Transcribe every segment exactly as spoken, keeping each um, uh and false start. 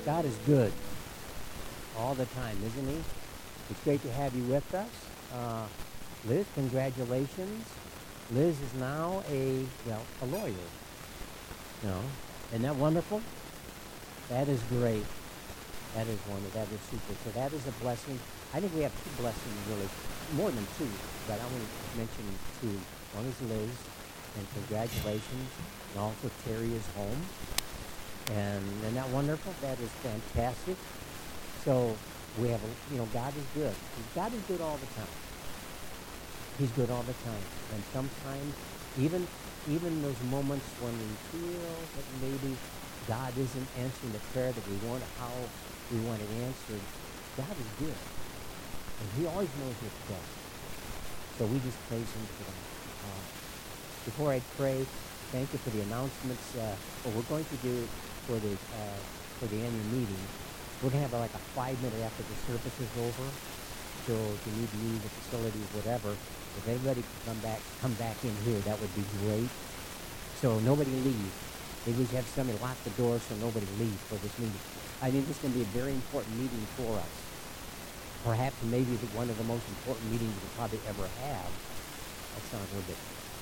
God is good all the time, isn't he? It's great to have you with us. Uh, Liz, congratulations. Liz is now a, well, a lawyer. You know, isn't that wonderful? That is great. That is wonderful. That is super. So that is a blessing. I think we have two blessings, really. More than two, but I want to mention two. One is Liz, and congratulations. And also Terry is home. And isn't that wonderful? That is fantastic. So we have, a, you know, God is good. God is good all the time. He's good all the time. And sometimes, even even those moments when we feel that maybe God isn't answering the prayer that we want, how we want it answered, God is good. And he always knows what's best. So we just praise him for that. Uh, before I pray, thank you for the announcements. Uh, what we're going to do for the uh, for the annual meeting, we're going to have like a five minute after the service is over. So if you need to leave the facility, whatever, if everybody could come back, come back in here, that would be great. So nobody leave. Maybe we should have somebody lock the door so nobody leaves for this meeting. I think this is going to be a very important meeting for us. Perhaps maybe the, one of the most important meetings we'll probably ever have. That sounds a little bit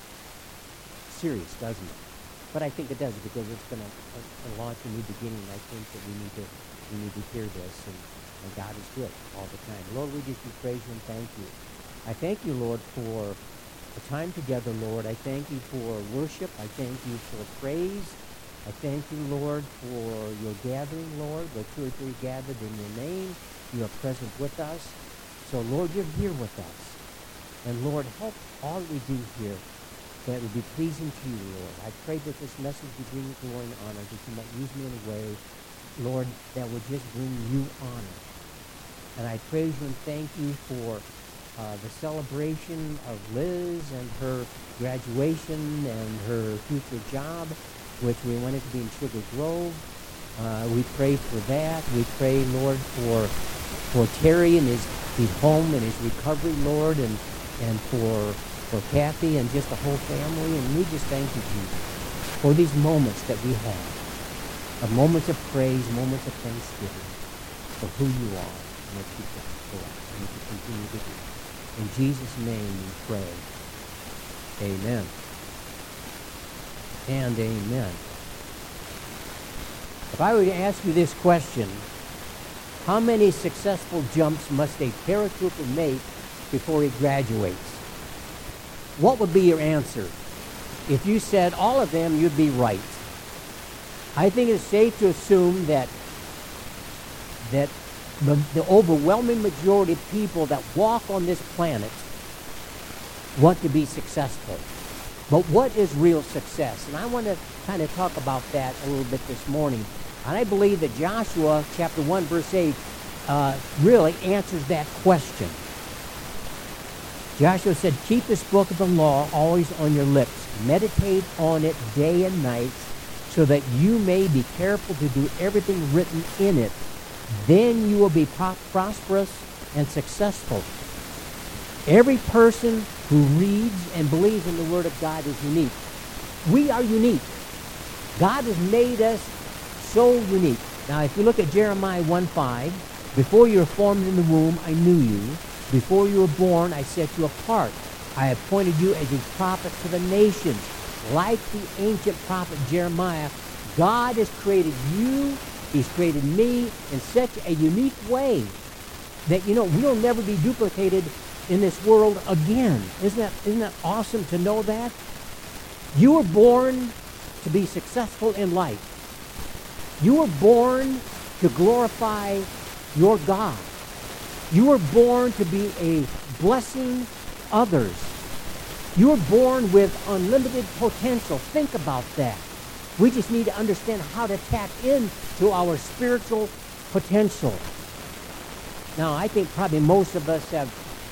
serious, doesn't it? But I think it does, because it's going to uh, launch a new beginning. I think that we need to we need to hear this, and, and God is good all the time. Lord, we just praise you and thank you. I thank you, Lord, for the time together, Lord. I thank you for worship. I thank you for praise. I thank you, Lord, for your gathering, Lord, where two or three gathered in your name. You are present with us. So, Lord, you're here with us. And, Lord, help all that we do here that would be pleasing to you, Lord. I pray that this message would bring you glory and honor, that you might use me in a way, Lord, that would just bring you honor. And I praise you and thank you for uh, the celebration of Liz and her graduation and her future job, which we wanted to be in Sugar Grove. Uh, we pray for that. We pray, Lord, for for Terry and his, his home and his recovery, Lord, and, and for for Kathy and just the whole family. And we just thank you, Jesus, for these moments that we have, of moments of praise, moments of thanksgiving for who you are and what you've done for us and what you continue to do. In Jesus' name we pray. Amen. And amen. If I were to ask you this question, how many successful jumps must a paratrooper make before he graduates? What would be your answer? If you said all of them, you'd be right. I think it's safe to assume that that the, the overwhelming majority of people that walk on this planet want to be successful. But what is real success? And I want to kind of talk about that a little bit this morning. And I believe that Joshua chapter one, verse eight, uh, really answers that question. Joshua said, keep this book of the law always on your lips. Meditate on it day and night, so that you may be careful to do everything written in it. Then you will be pro- prosperous and successful. Every person who reads and believes in the Word of God is unique. We are unique. God has made us so unique. Now, if you look at Jeremiah one five, before you were formed in the womb, I knew you. Before you were born, I set you apart. I appointed you as a prophet to the nations. Like the ancient prophet Jeremiah, God has created you. He's created me in such a unique way that, you know, we'll never be duplicated in this world again. Isn't that, isn't that awesome to know that? You were born to be successful in life. You were born to glorify your God. You were born to be a blessing others. You were born with unlimited potential. Think about that. We just need to understand how to tap into our spiritual potential. Now, I think probably most of us have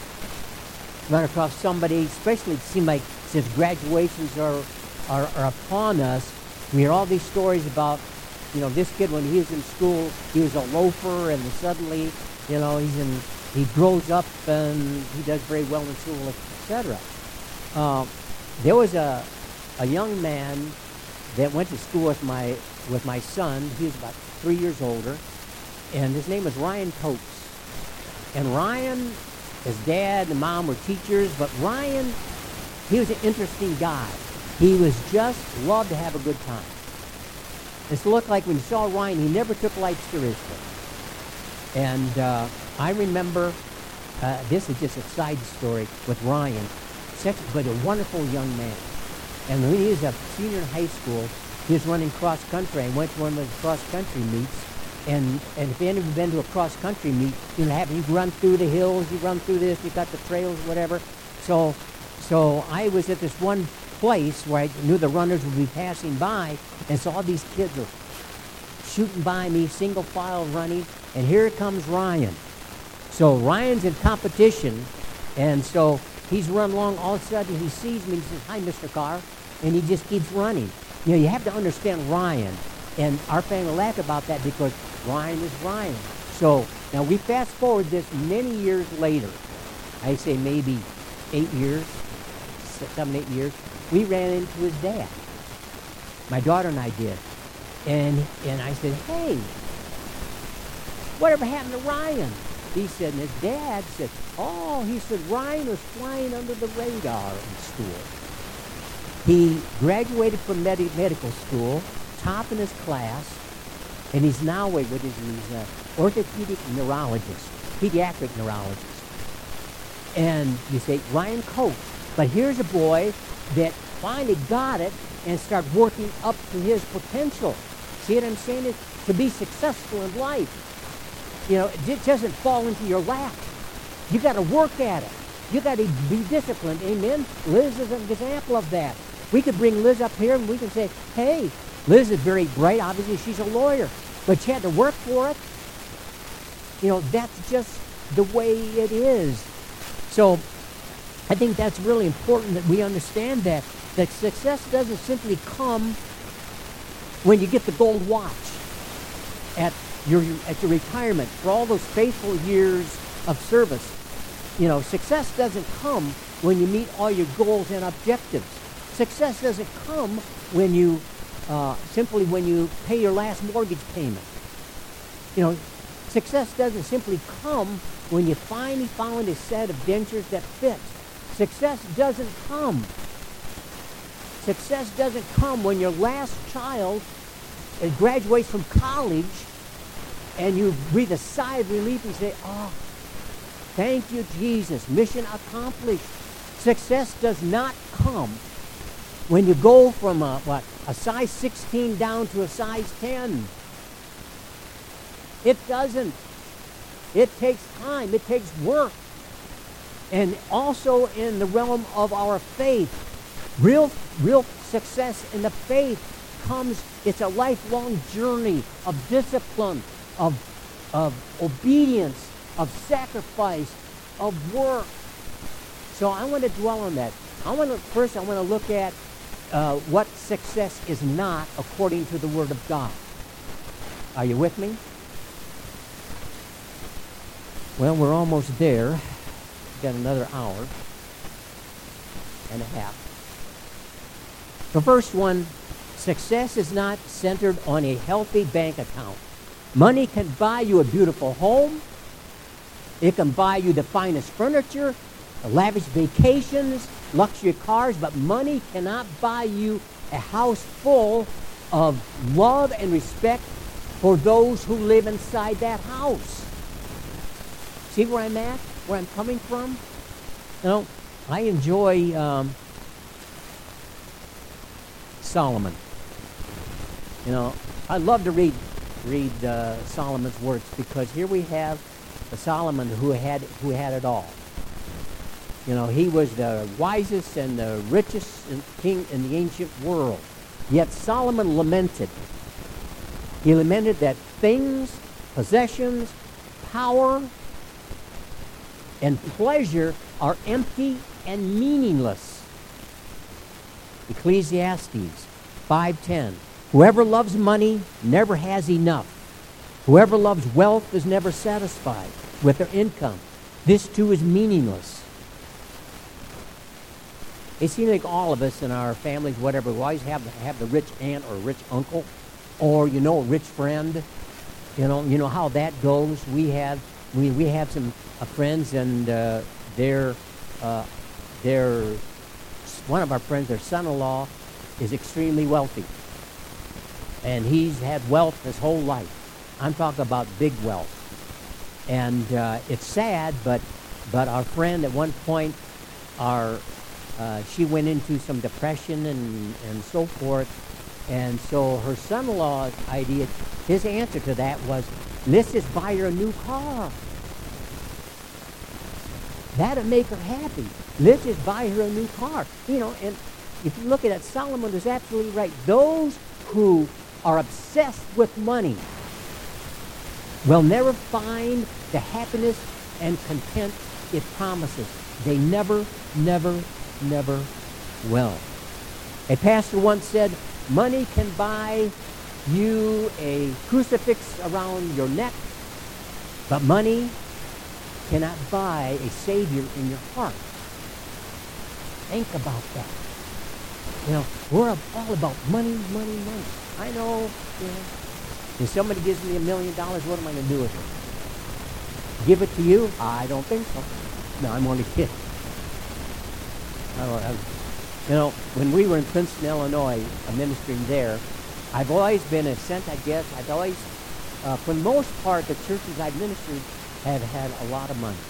run across somebody, especially it seems like since graduations are, are, are upon us, we hear all these stories about, you know, this kid when he was in school, he was a loafer, and suddenly, you know, he's in, he grows up and he does very well in school, et cetera. Uh, there was a a young man that went to school with my with my son. He was about three years older, and his name was Ryan Coates. And Ryan, his dad and mom were teachers, but Ryan, he was an interesting guy. He was just loved to have a good time. It looked like when you saw Ryan, he never took life seriously. And uh, I remember, uh, this is just a side story with Ryan, such but a wonderful young man. And when he was a senior in high school, he was running cross country. I went to one of the cross country meets, and and if any of you have been to a cross country meet, you know, have you run through the hills, you run through this, you got the trails, whatever. So, so I was at this one place where I knew the runners would be passing by, and so all these kids were shooting by me, single file running, and here comes Ryan. So Ryan's in competition, and so he's run along. All of a sudden, he sees me and he says, "Hi, Mister Carr," and he just keeps running. You know, you have to understand Ryan, and our family laughed about that because Ryan is Ryan. So now we fast forward this many years later. I say maybe eight years, seven, eight years. We ran into his dad. My daughter and I did, and and I said, "Hey, whatever happened to Ryan?" He said, and his dad said, "Oh," he said, "Ryan was flying under the radar in school. He graduated from med- medical school, top in his class, and he's now, wait, what is he? He's an orthopedic neurologist, pediatric neurologist." And you say, Ryan Coates. But here's a boy that finally got it and started working up to his potential. See what I'm saying? Is to be successful in life. You know, it doesn't fall into your lap. You got to work at it. You got to be disciplined. Amen? Liz is an example of that. We could bring Liz up here and we can say, "Hey, Liz is very bright. Obviously, she's a lawyer, but she had to work for it." You know, that's just the way it is. So I think that's really important that we understand that, that success doesn't simply come when you get the gold watch at your, at your retirement for all those faithful years of service. You know, success doesn't come when you meet all your goals and objectives. Success doesn't come when you, uh, simply when you pay your last mortgage payment. You know, success doesn't simply come when you finally found a set of dentures that fit. Success doesn't come. Success doesn't come when your last child graduates from college and you breathe a sigh of relief and say, "Oh, thank you, Jesus, mission accomplished." Success does not come when you go from a, what, a size sixteen down to a size ten. It doesn't. It takes time. It takes work. And also in the realm of our faith, real, real success in the faith comes, it's a lifelong journey of discipline, of, of obedience, of sacrifice, of work. So I want to dwell on that. I want to, first I want to look at uh, what success is not according to the Word of God. Are you with me? Well, we're almost there. We've got another hour and a half. The first one, success is not centered on a healthy bank account. Money can buy you a beautiful home. It can buy you the finest furniture, lavish vacations, luxury cars, but money cannot buy you a house full of love and respect for those who live inside that house. See where I'm at? Where I'm coming from? You know, I enjoy um, Solomon. You know, I love to read read uh, Solomon's works because here we have the Solomon who had who had it all. You know, he was the wisest and the richest king in the ancient world. Yet Solomon lamented. He lamented that things, possessions, power, and pleasure are empty and meaningless. Ecclesiastes five ten. Whoever loves money never has enough. Whoever loves wealth is never satisfied with their income. This too is meaningless. It seems like all of us in our families, whatever, we always have, have the rich aunt or rich uncle, or, you know, a rich friend. You know, you know how that goes. We have we, we have some uh, friends, and uh, their uh, their one of our friends, their son-in-law, is extremely wealthy, and he's had wealth his whole life. I'm talking about big wealth, and uh, it's sad, but but our friend at one point, our uh, she went into some depression and and so forth. And so her son-in-law's idea, his answer to that was, let's just buy her a new car. That'd make her happy. Let's just buy her a new car. You know, and if you look at it, Solomon was absolutely right. Those who are obsessed with money will never find the happiness and content it promises. They never, never, never will. A pastor once said, money can buy you a crucifix around your neck, but money cannot buy a Savior in your heart. Think about that. You know, we're all about money, money, money. I know, you know, if somebody gives me a million dollars, what am I going to do with it? Give it to you? I don't think so. No, I'm only kidding. I don't, I, You know, when we were in Princeton, Illinois, uh, ministering there, I've always been a saint, I guess. I've always, uh, for the most part, the churches I've ministered have had a lot of money.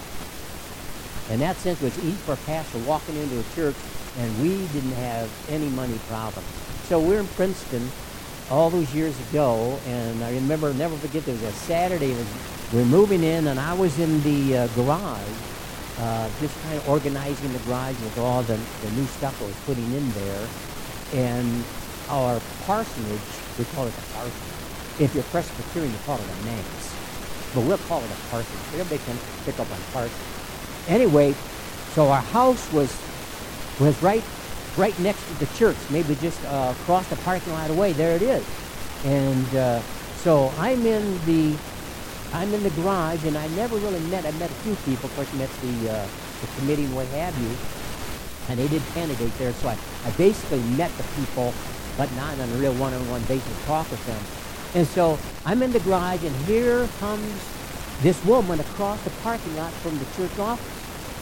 In that sense, it was easy for a pastor walking into a church, and we didn't have any money problem. So we're in Princeton all those years ago, and I remember, never forget, there was a Saturday, it was, we were moving in, and I was in the uh, garage, Uh, just kind of organizing the garage with all the, the new stuff I was putting in there. And our parsonage, we call it a parsonage. If you're Presbyterian, you call it a manse. But we'll call it a parsonage. Everybody can pick up on parsonage. Anyway, so our house was was right right next to the church, maybe just uh, across the parking lot away. There it is. And uh, so I'm in the I'm in the garage, and I never really met, I met a few people, of course, met the, uh, the committee and what have you, and they did candidate there, so I, I basically met the people, but not on a real one-on-one basis, talk with them. And so I'm in the garage, and here comes this woman across the parking lot from the church office.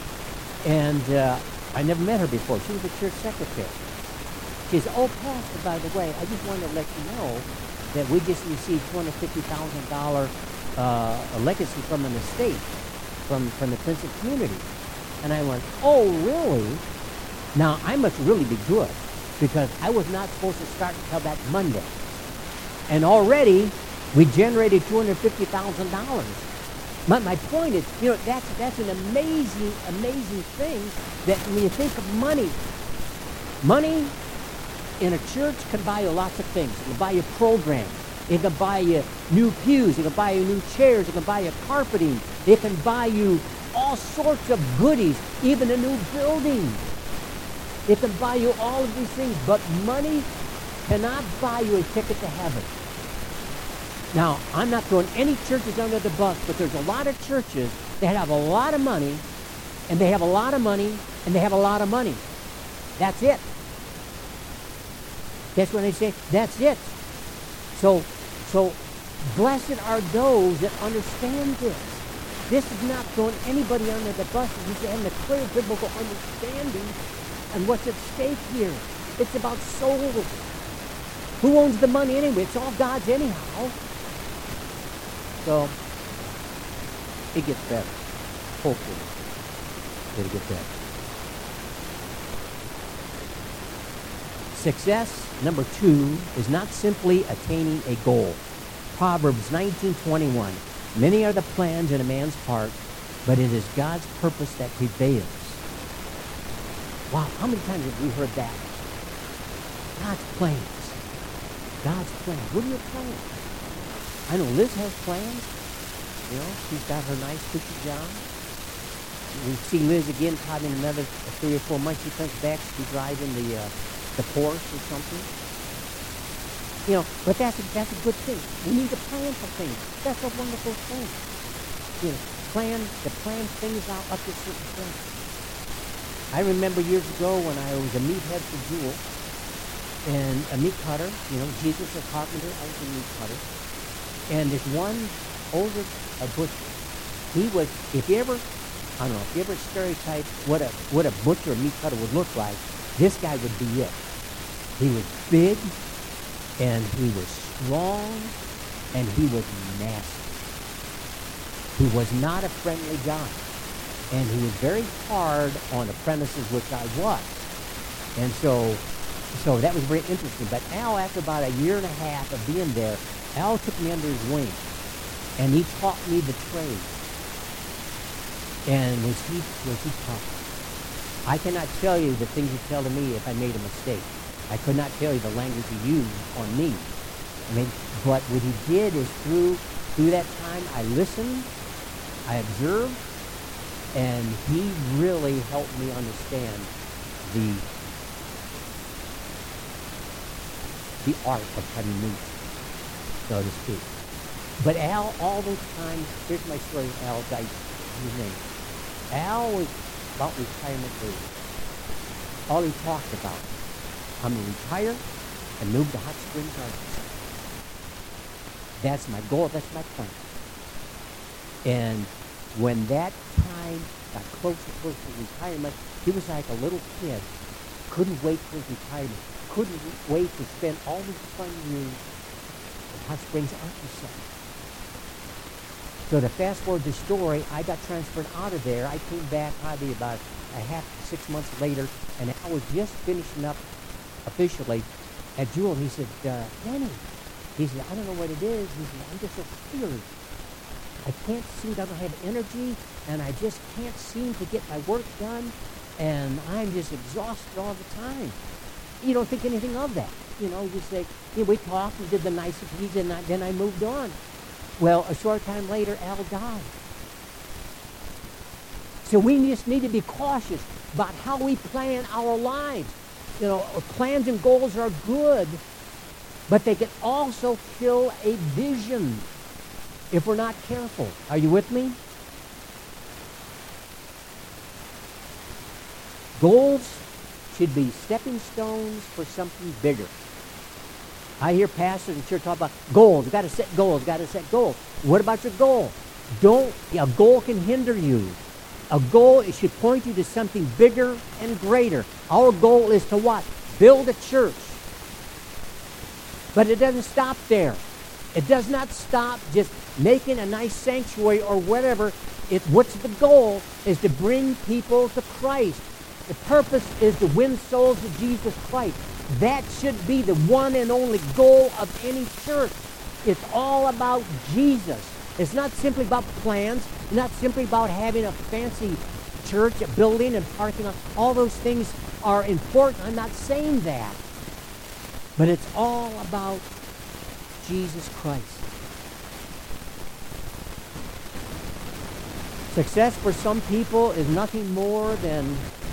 And uh, I never met her before. She was the church secretary. She says, oh, Pastor, by the way, I just wanted to let you know that we just received two hundred fifty thousand dollars Uh, a legacy from an estate, from, from the Princeton community. And I went, oh, really? Now, I must really be good, because I was not supposed to start until that Monday. And already, we generated two hundred fifty thousand dollars. But my point is, you know, that's, that's an amazing, amazing thing, that when you think of money, money in a church can buy you lots of things. It can buy you programs. It can buy you new pews. It can buy you new chairs. It can buy you carpeting. It can buy you all sorts of goodies, even a new building. It can buy you all of these things, but money cannot buy you a ticket to heaven. Now, I'm not throwing any churches under the bus, but there's a lot of churches that have a lot of money, and they have a lot of money, and they have a lot of money. That's it. That's when they say, that's it. So, so blessed are those that understand this. This is not throwing anybody under the bus. It's having a clear biblical understanding and what's at stake here. It's about souls. Who owns the money anyway? It's all God's anyhow. So, it gets better. Hopefully, it'll get better. Success, number two, is not simply attaining a goal. Proverbs nineteen twenty-one. Many are the plans in a man's heart, but it is God's purpose that prevails. Wow, how many times have we heard that? God's plans. God's plans. What are your plans? I know Liz has plans. You know, she's got her nice cushy job. We see Liz again probably in another three or four months. She comes back, she's driving the uh, the Porsche or something. You know, but that's a, that's a good thing. We need to plan for things. That's a wonderful thing. You know, plan to plan things out up to a certain point. I remember years ago when I was a meathead for Jewel and a meat cutter. You know, Jesus a carpenter, I was a meat cutter. And there's one older a butcher. He was, if you ever, I don't know, if you ever stereotype what a what a butcher or meat cutter would look like, this guy would be it. He was big, and he was strong, and he was nasty. He was not a friendly guy. And he was very hard on apprentices, which I was. And so, so that was very interesting. But Al, after about a year and a half of being there, Al took me under his wing, and he taught me the trade. And was he was he tough? I cannot tell you the things he'd tell to me if I made a mistake. I could not tell you the language he used on me. I mean, but what he did is through through that time, I listened, I observed, and he really helped me understand the the art of cutting meat, so to speak. But Al, all those times, here's my story. Al died. His name. Al was about retirement age. All he talked about, I'm going to retire and move to Hot Springs, Arkansas. That's my goal. That's my plan. And when that time got close to close to retirement, he was like a little kid. Couldn't wait for his retirement. Couldn't wait to spend all his fun years in Hot Springs, Arkansas. So to fast forward the story, I got transferred out of there. I came back probably about a half, six months later, and I was just finishing up officially at Jewel. And he said, uh, Danny, he said, I don't know what it is. He said, I'm just so tired. I can't seem, I don't have energy, and I just can't seem to get my work done, and I'm just exhausted all the time. You don't think anything of that. You know, you say, yeah, we talked, we did the niceties, and I, then I moved on. Well, a short time later, Al died. So we just need to be cautious about how we plan our lives. You know, plans and goals are good, but they can also kill a vision if we're not careful. Are you with me? Goals should be stepping stones for something bigger. I hear pastors in church talk about goals. You've got to set goals. You've got to set goals. What about your goal? Don't, a goal can hinder you. A goal, it should point you to something bigger and greater. Our goal is to what? Build a church. But it doesn't stop there. It does not stop just making a nice sanctuary or whatever. It, what's the goal is to bring people to Christ. The purpose is to win souls to Jesus Christ. That should be the one and only goal of any church. It's all about Jesus. It's not simply about plans. It's not simply about having a fancy church, a building, and parking lot. All those things are important. I'm not saying that. But it's all about Jesus Christ. Success for some people is nothing more than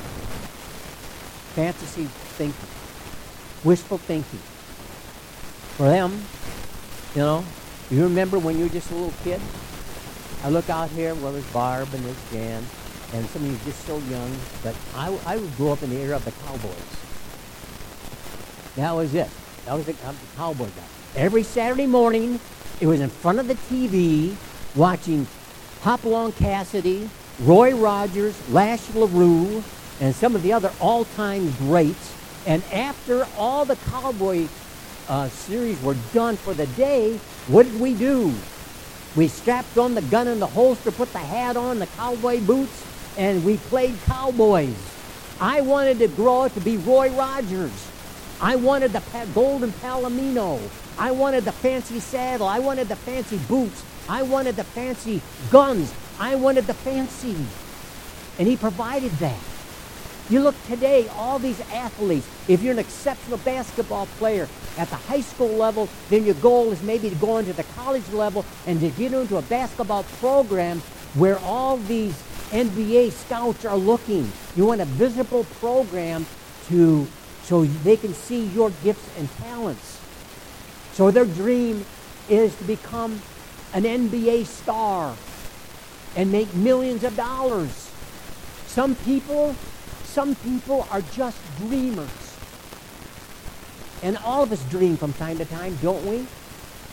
fantasy thinking, wishful thinking. For them, you know, you remember when you were just a little kid? I look out here, well, there's Barb and there's Jan, and some of you are just so young, but I, I grew up in the era of the Cowboys. That was it. That was the, I'm the Cowboy guy. Every Saturday morning, it was in front of the T V, watching Hopalong Cassidy, Roy Rogers, Lash LaRue, and some of the other all-time greats. And after all the Cowboy uh, series were done for the day, what did we do? We strapped on the gun in the holster, put the hat on, the cowboy boots, and we played cowboys. I wanted to grow up to be Roy Rogers. I wanted the pa- golden palomino. I wanted the fancy saddle. I wanted the fancy boots. I wanted the fancy guns. I wanted the fancy. And he provided that. You look today, all these athletes, if you're an exceptional basketball player at the high school level, then your goal is maybe to go into the college level and to get into a basketball program where all these N B A scouts are looking. You want a visible program to so they can see your gifts and talents. So their dream is to become an N B A star and make millions of dollars. Some people Some people are just dreamers. And all of us dream from time to time, don't we?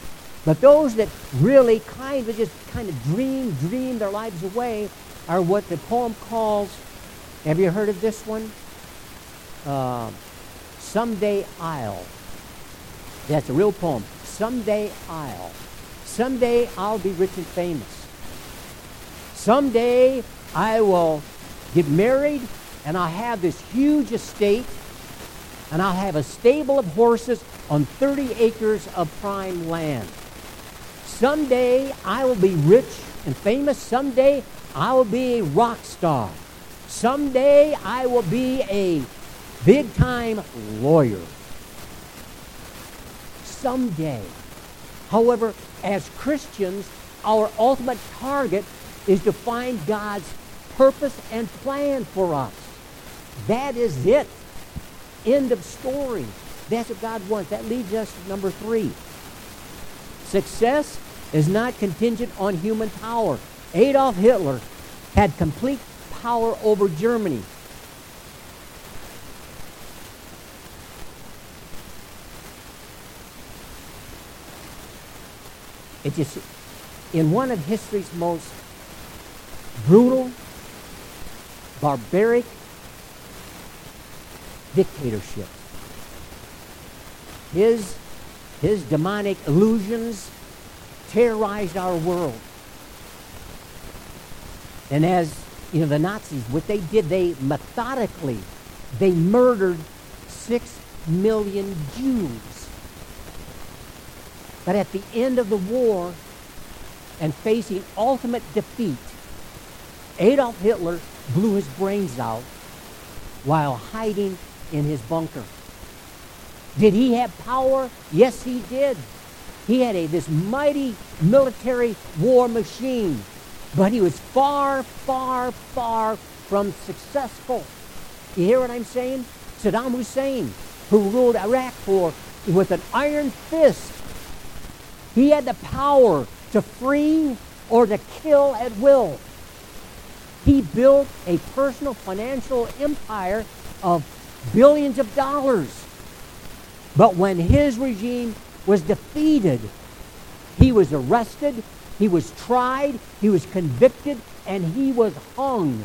But those that really kind of just kind of dream, dream their lives away are what the poem calls, have you heard of this one? Uh, Someday I'll. That's a real poem. Someday I'll. Someday I'll be rich and famous. Someday I will get married and I'll have this huge estate and I'll have a stable of horses on thirty acres of prime land. Someday I will be rich and famous. Someday I will be a rock star. Someday I will be a big-time lawyer. Someday. However, as Christians, our ultimate target is to find God's purpose and plan for us. That is it. End of story. That's what God wants. That leads us to number three. Success is not contingent on human power. Adolf Hitler had complete power over Germany. It just, in one of history's most brutal, barbaric dictatorships, his, his demonic illusions terrorized our world. And as you know, the Nazis, what they did, they methodically, they murdered six million Jews. But at the end of the war, and facing ultimate defeat, Adolf Hitler blew his brains out while hiding in his bunker. Did he have power? Yes, he did. He had a, this mighty military war machine, but he was far, far, far from successful. You hear what I'm saying? Saddam Hussein, who ruled Iraq for with an iron fist, he had the power to free or to kill at will. He built a personal financial empire of billions of dollars. But when his regime was defeated, he was arrested, he was tried, he was convicted, and he was hung.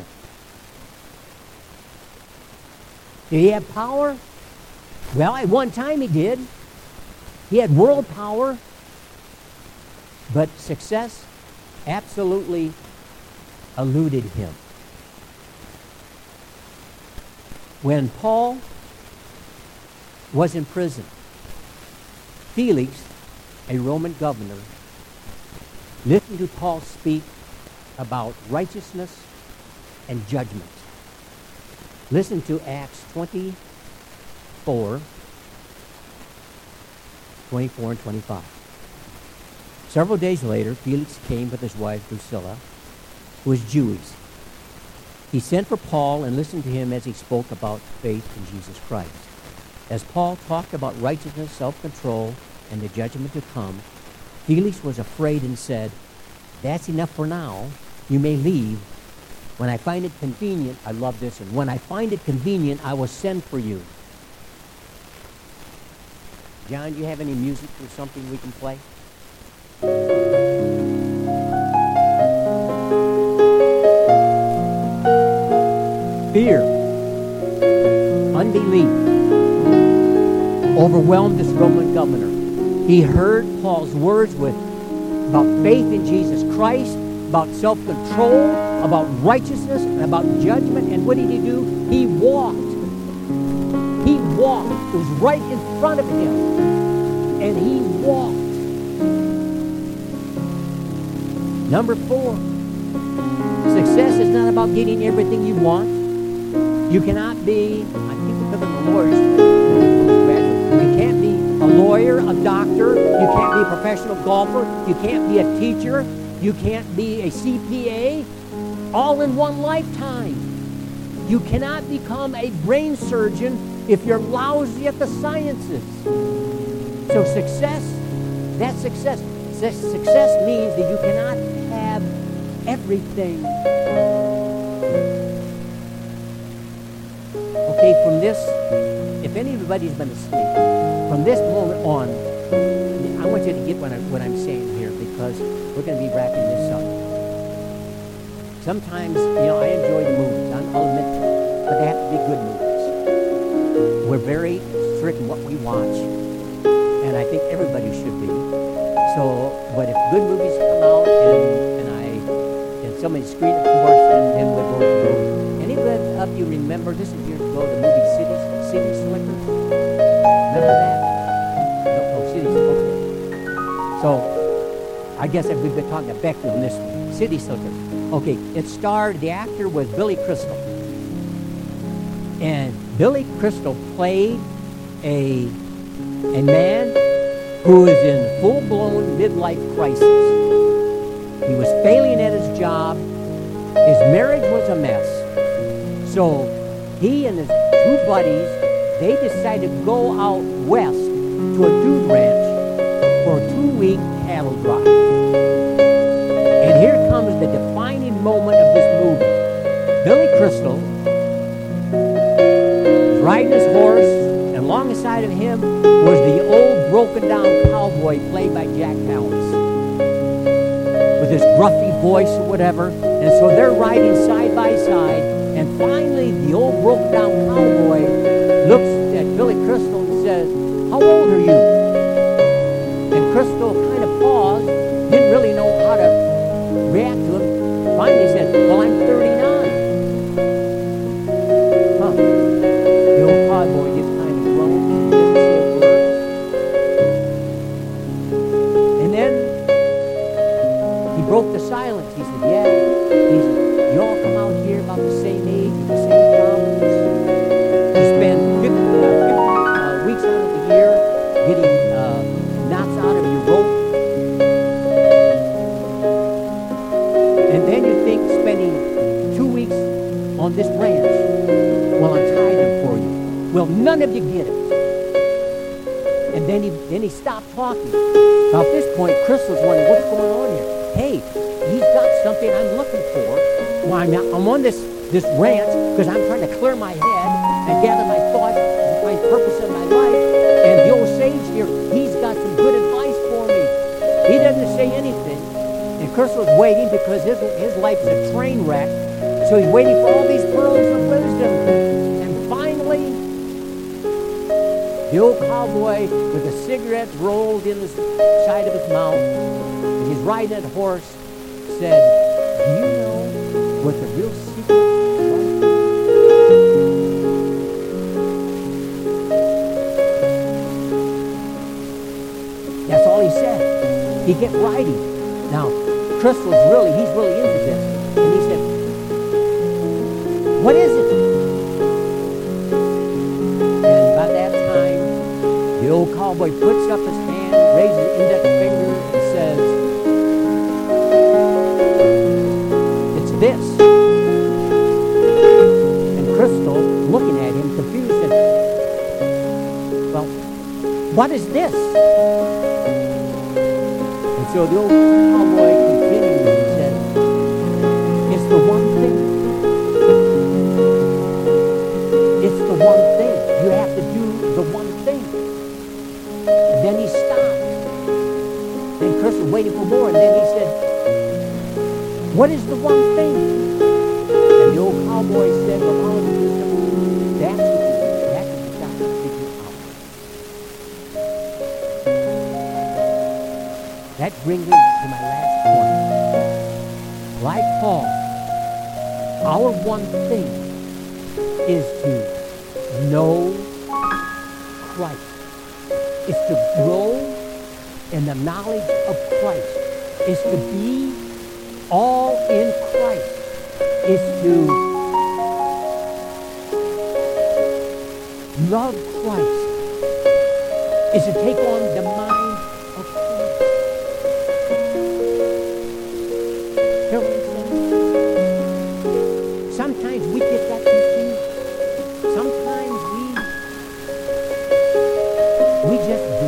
Did he have power? Well, at one time he did. He had world power. But success absolutely eluded him. When Paul was in prison, Felix, a Roman governor, listened to Paul speak about righteousness and judgment. Listen to Acts twenty-four, twenty-four and twenty-five. Several days later, Felix came with his wife Drusilla, who was Jewish. He sent for Paul and listened to him as he spoke about faith in Jesus Christ. As Paul talked about righteousness, self-control, and the judgment to come, Felix was afraid and said, "That's enough for now. You may leave. When I find it convenient," I love this, "and when I find it convenient, I will send for you." John, do you have any music or something we can play? Fear, unbelief overwhelmed this Roman governor. He heard Paul's words with about faith in Jesus Christ, about self-control, about righteousness, and about judgment. And what did he do? He walked. He walked. It was right in front of him. And he walked. Number four, success is not about getting everything you want. You cannot be, I keep looking at the lawyers, you can't be a lawyer, a doctor, you can't be a professional golfer, you can't be a teacher, you can't be a C P A, all in one lifetime. You cannot become a brain surgeon if you're lousy at the sciences. So success, that's success. Success means that you cannot have everything. Okay, from this, if anybody's been asleep, from this moment on, I want you to get what I'm, what I'm saying here, because we're going to be wrapping this up. Sometimes, you know, I enjoy the movies. I'll admit that. But they have to be good movies. We're very strict in what we watch, and I think everybody should be. So, but if good movies come out and, and I and somebody screen it for us, and then we'll go through. Any of you remember, this is years ago, the movie City, City Slickers? Remember that? No, no, City Slickers. So, I guess we've been talking to Becky on this one. City Slickers. Okay, it starred, the actor was Billy Crystal. And Billy Crystal played a, a man who is in full-blown midlife crisis. He was failing at his job. His marriage was a mess. So he and his two buddies, they decided to go out west to a dude ranch for a two-week cattle drive. And here comes the defining moment of this movie. Billy Crystal was riding his horse, and alongside of him was the old broken-down cowboy played by Jack Palance, with his gruffy voice or whatever. And so they're riding side by side, and finally the old broken-down cowboy looks at Billy Crystal and says, "How old are you?" And Crystal kind of paused, didn't really know how to react to him. Finally said, "Well, I'm thirty-nine. Huh. The old cowboy just kind of groaned and didn't say a word. And then he broke the silence. He said, "Yeah." He said, "You all come out here about the same age, the same problems. You spend fifty, uh, fifty uh, weeks out of the year getting uh, knots out of your rope. And then you think spending two weeks on this ranch will untie them for you. Well, none of you get it." And then he then he stopped talking. Now at this point, Crystal's wondering, what's going on here? Hey, he's got something I'm looking for. Well, I'm, I'm on this, this ranch because I'm trying to clear my head and gather my thoughts and find purpose in my life. And the old sage here, he's got some good advice for me. He doesn't say anything. And Crystal's waiting because his, his life is a train wreck. So he's waiting for all these pearls of wisdom. And finally, the old cowboy with a cigarette rolled in the side of his mouth, and he's riding that horse, said, "Do you know what the real secret was?" That's all he said. He kept riding. Now, Crystal's really, he's really into this. And he said, "What is it?" And by that time, the old cowboy puts up his hand, raises his index finger, and says, "It's this." And Crystal, looking at him, confused, said, "Well, what is this?" And so the old cowboy continued and said, "It's the one thing. It's the one thing. You have to do the one thing." And then he stopped. And Crystal waited for more, and then he said, "What is the one thing?" And the old cowboy said, "Well, all of you know, that's what you, that's what you got to figure out." That brings me to my last point. Like Paul, our one thing is to know Christ. Is to grow in the knowledge of Christ. Is to be all in Christ. Is to love Christ. Is to take on the mind of Christ. Hear what I'm saying? Sometimes we get that confused. Sometimes we we just do.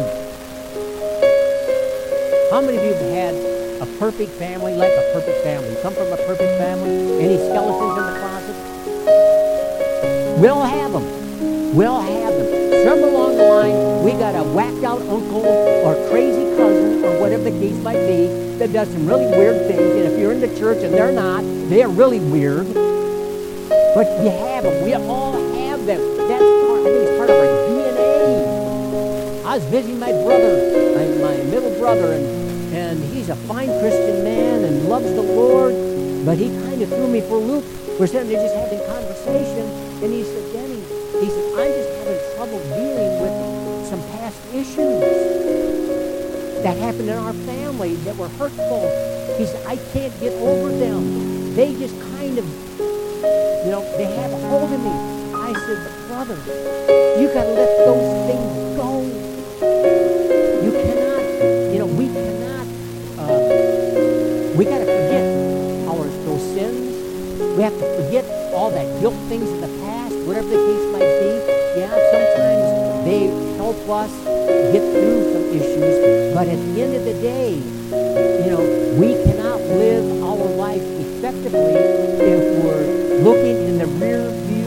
How many of you have had a perfect family, like a perfect family? You come from a perfect family? Any skeletons in the closet? We all have them. We all have them. Somewhere along the line, we got got a whacked out uncle or crazy cousin or whatever the case might be that does some really weird things. And if you're in the church and they're not, they're really weird. But you have them. We all have them. That's part, I think it's part of our D N A. I was visiting my brother, my, my middle brother, and, and he's a fine Christian man and loves the Lord, but he kind of threw me for a loop. We're sitting there just having conversation, and he said, Denny, he said, I'm just having trouble dealing with some past issues that happened in our family that were hurtful. He said, I can't get over them. They just kind of, you know, they have a hold of me. I said, brother, you got to let those things go. You cannot, you know, we cannot, uh, we got to forget our those sins. We have to forget all that guilt things in the past, whatever the case might be. Yeah, sometimes they help us get through some issues, but at the end of the day, you know, we cannot live our life effectively if we're looking in the rear view.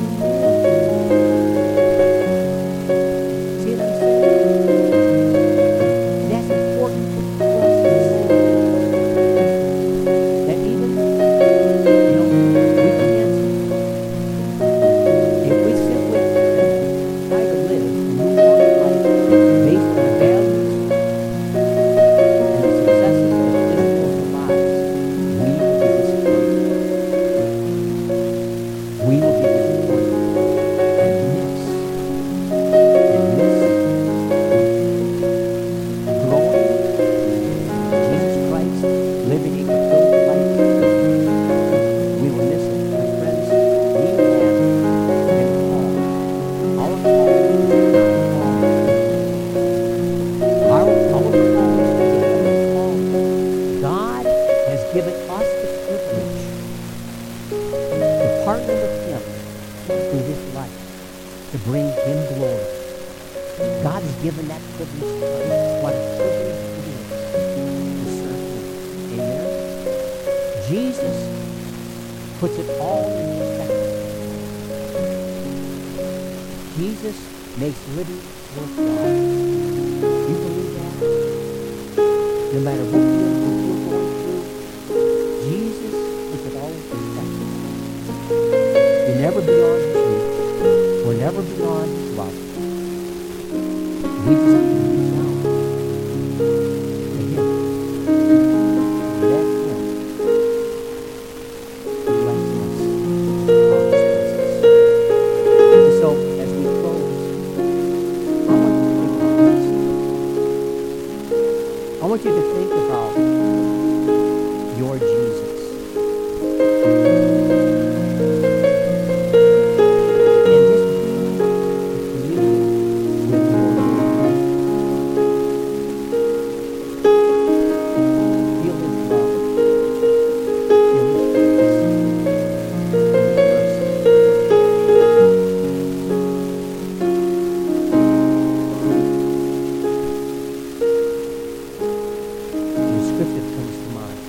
See what I'm saying? That's important for us to see. That even, you know, we can't, if we simply try to live and move on in life based on the values and the successes that physical provides, we will be disappointed. We will be disappointed and miss, and miss growing Jesus Christ, living a fulfilled life. We will miss it. My friends, we have been called. Our call is our call. Our, our call is a call. God has given us the privilege to partner with Him through this life, to bring Him glory. God has given that privilege to us. What a privilege it is to serve Him. Amen? Jesus puts it all in perspective. Jesus makes living worthwhile. You believe that? No matter what you're, what you're going through, Jesus puts it all in perspective. You're never beyond His reach. We're never beyond His love. We just have to reach out to Him. Let Him bless us all His blessings. And so, as we close, I want you to think about this. I want you to think about your Jesus. And just be with your Lord. Feel His love. Feel His grace. Feel His mercy. The scripture comes to mind.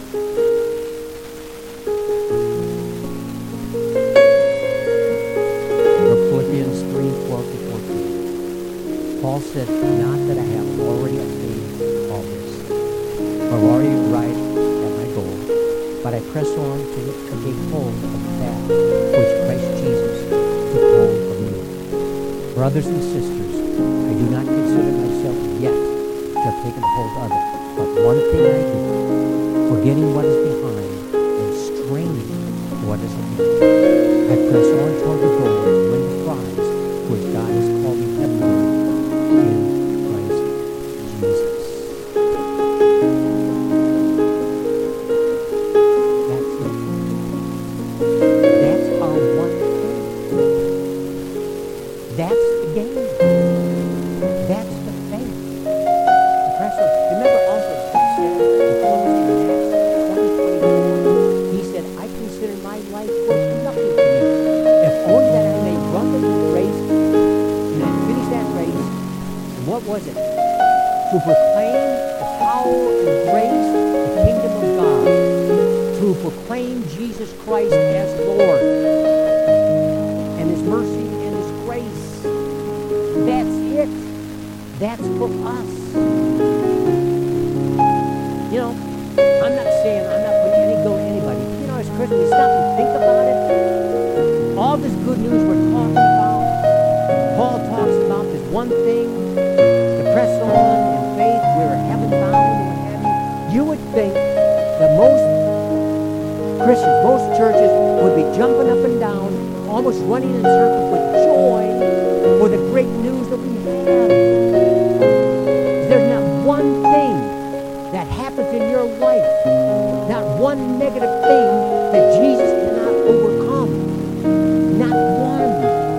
From Philippians three, twelve to fourteen. Paul said, not that I have already obtained all this, or already arrived at my goal, but I press on to, to take hold of that which Christ Jesus took hold of me. Brothers and sisters, I do not consider myself yet to have taken hold of it, but one thing I do, forgetting what is behind and straining for what is ahead, I press on toward the goal to win the prize which God has called me heavenward in Christ Jesus. That's it. That's our one thing. That's the game. That's the faith. The press on. Remember also, he said, in Philippians twenty, twenty-four, he said, I consider my life worth nothing to me. If only that I may run the race and finish that race. And what was it? To proclaim the power and grace of the kingdom of God. To proclaim Jesus Christ as Lord. And His mercy and His grace. That's it. That's for us. You know, I'm not saying, I'm not putting any guilt on anybody. You know, as Christians, we stop and think about it. All this good news we're talking about, Paul talks about this one thing, to press on in faith, we're heaven bound, and what have you. You would think that most Christians, most churches would be jumping up and down, almost running in circles with joy for the great news that we have. There's not one thing that happens in your life, not one negative thing that Jesus cannot overcome. Not one.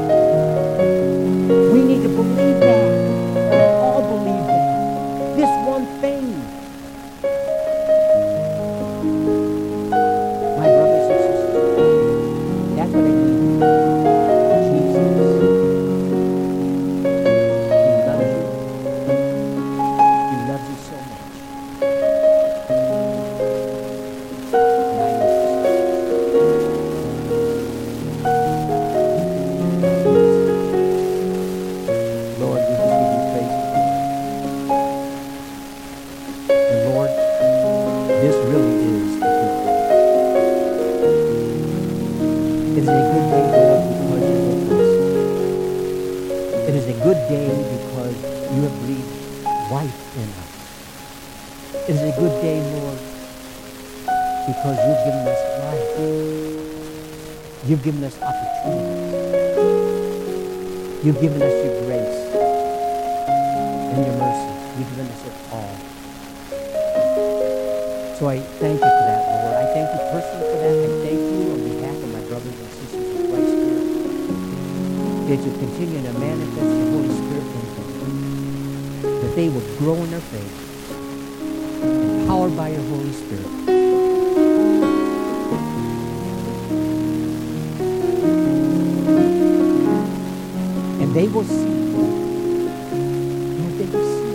We need to believe that. We all believe that. This one thing. My brothers and sisters, that's what I mean. Jesus. He loves you. He loves you so much. And I know this. Lord, we just give you praise. And Lord, this really is a good day. It is a good day, Lord, because you're with us. It is a good day because you have breathed life in us. It is a good day, Lord, because you've given us life. You've given us opportunity. You've given us your grace and your mercy. You've given us it all. So I thank you for that, Lord. I thank you personally for that. I thank you on behalf of my brothers and sisters in Christ here, that you continue to manifest the Holy Spirit in them, that they will grow in their faith, empowered by your Holy Spirit. And they will see, and they will see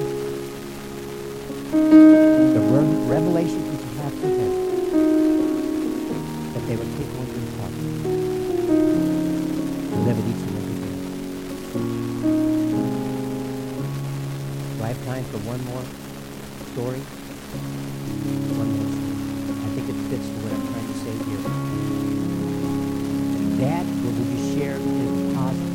the re- revelation that you have for them, that they will take on your heart and live it each and every day. Do I have time for one more story? One more story. I think it fits to what I'm trying to say here. That what will be shared is positive.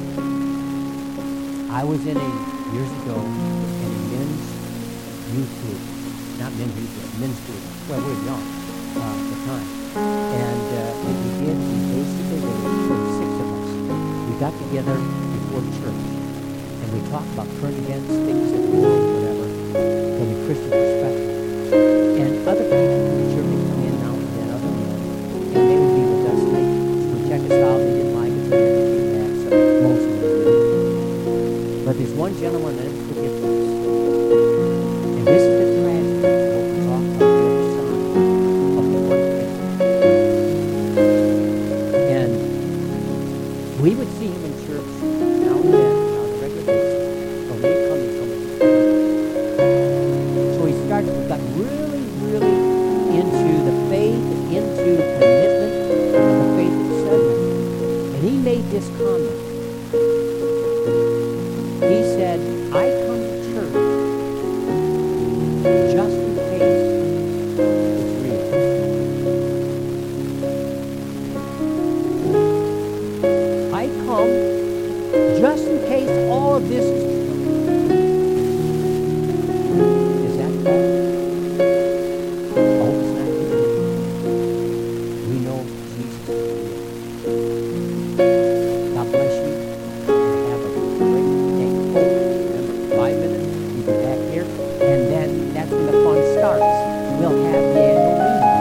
I was in a, years ago, in a men's youth group. Not men's youth group, men's group. Well, we were young uh, at the time. And uh, what we did, we basically, there were six of us. We got together before church. And we talked about current events, things that were, whatever, from a Christian perspective. And other people from the church would come in now and then, other men, and they would be with us. And they would check us out. They didn't like us. They didn't do that. So most of them did. But there's one gentleman that is forgiveness. And this is the tragedy of what we talk about the other side of the one thing. And we would see him in church now and then, on a regular basis. So they come and come and come. So he started, we got really, really into the faith, into commitment, and the faith itself. And he made this comment. He said, I come to church just in case it's real. I come just in case all of this is true. Is that true? I hope it's not true. We know Jesus is real. God bless you. Have a great day. Remember, five minutes, you be back here, and then that's when the fun starts. We'll have the annual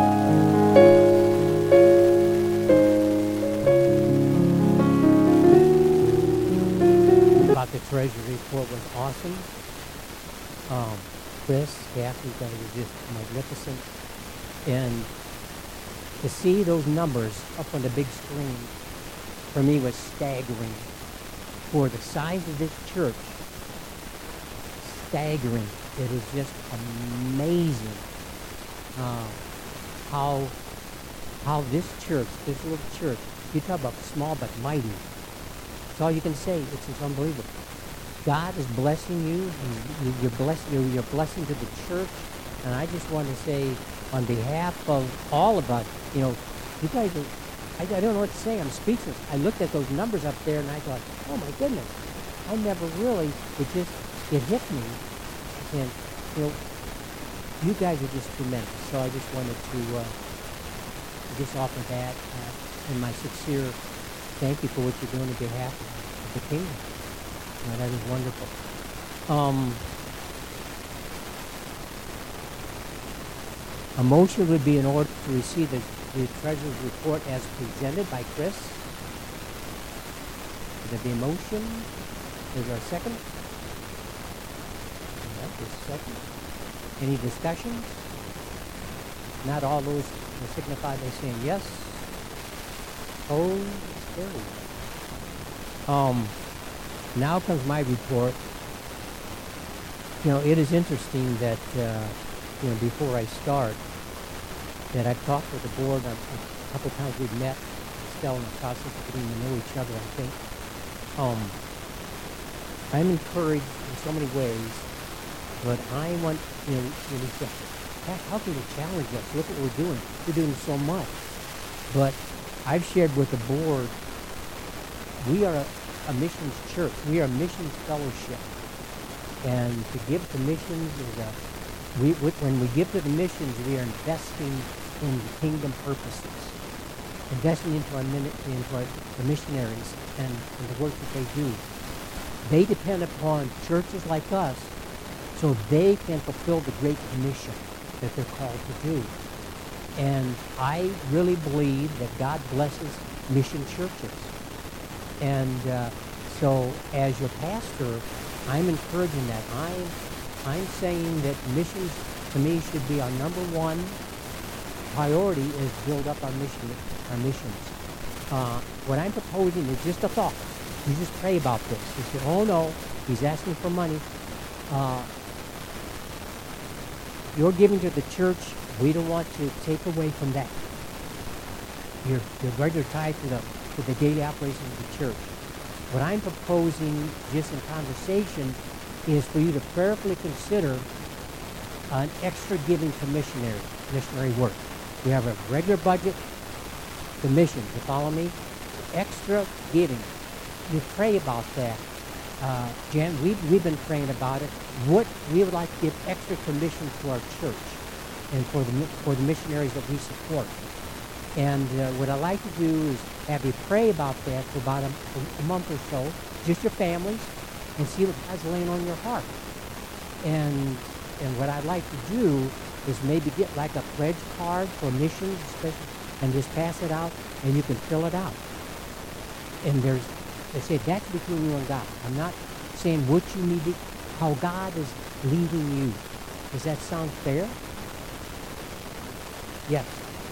meeting. About the treasury report was awesome. Um, Chris, Kathy, that was just magnificent. And to see those numbers up on the big screen, for me, was staggering. For the size of this church, staggering. It is just amazing uh, how how this church, this little church, you talk about small but mighty. That's all you can say. It's just unbelievable. God is blessing you. He's, you're, bless, you're, you're blessing to the church. And I just want to say, on behalf of all of us, you know, you guys are, I, I don't know what to say. I'm speechless. I looked at those numbers up there, and I thought, oh, my goodness. I never really, it just, it hit me. And, you know, you guys are just tremendous. So I just wanted to uh, just offer that uh, and my sincere thank you for what you're doing on behalf of the kingdom. You know, that is wonderful. Um, a motion would be in order to receive the, the treasurer's report as presented by Chris. Would there be a motion? Is there a second? That is second. Any discussions? Not all those will signify by saying yes. Opposed? Carried. Um, now comes my report. You know, it is interesting that, uh, you know, before I start, that I've talked with the board a, a couple times. We've met, still in the process of getting to know each other, I think. Um, I'm encouraged in so many ways, but I want, you know, you know, say, how can you challenge us? Look what we're doing. We're doing so much. But I've shared with the board, we are a, a missions church. We are a missions fellowship. And to give to missions is a, we, when we give to the missions, we are investing in the kingdom purposes, investing into our, into our the missionaries and, and the work that they do. They depend upon churches like us so they can fulfill the Great Commission that they're called to do. And I really believe that God blesses mission churches. And uh, so as your pastor, I'm encouraging that. I'm, I'm saying that missions, to me, should be our number one priority is build up our mission, our missions. Uh, what I'm proposing is just a thought. You just pray about this. You say, oh no, he's asking for money. Uh, you're giving to the church. We don't want to take away from that. Your, your regular tithe to the, to the daily operations of the church. What I'm proposing just in conversation is for you to prayerfully consider an extra giving to missionary, missionary work. We have a regular budget to missions. You follow me? Extra giving. You pray about that. Uh, Jan, we've, we've been praying about it. What we would like to give extra commission to our church and for the, for the missionaries that we support. And uh, what I like to do is have you pray about that for about a, a month or so, just your families, and see what God's laying on your heart. And and what I'd like to do is maybe get like a pledge card for missions, especially, and just pass it out, and you can fill it out. And there's, they say that's between you and God. I'm not saying what you need to, how God is leading you. Does that sound fair? Yes.